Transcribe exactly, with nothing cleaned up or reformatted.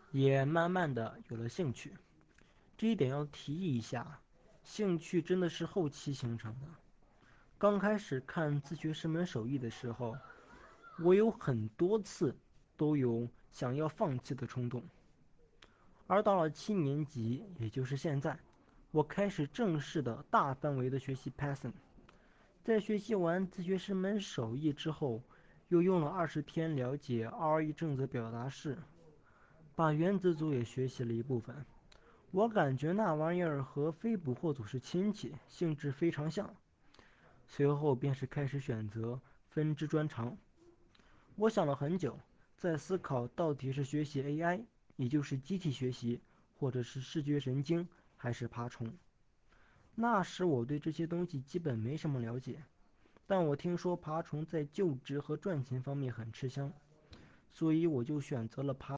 也慢慢的有了兴趣。这一点要提议一下，兴趣真的是后期形成的。刚开始看自学这门手艺的时候，我有很多次都有想要放弃的冲动。而到了七年级，也就是现在，我开始正式的大范围的学习 Python。在学习完自学这门手艺之后，又用了二十天了解 R E 正则表达式，把原子组也学习了一部分。我感觉那玩意儿和非捕获组是亲戚，性质非常像。随后便是开始选择分支专长。我想了很久，在思考到底是学习 A I，也就是机器学习，或者是视觉神经，还是爬虫。那时我对这些东西基本没什么了解，但我听说爬虫在就职和赚钱方面很吃香，所以我就选择了爬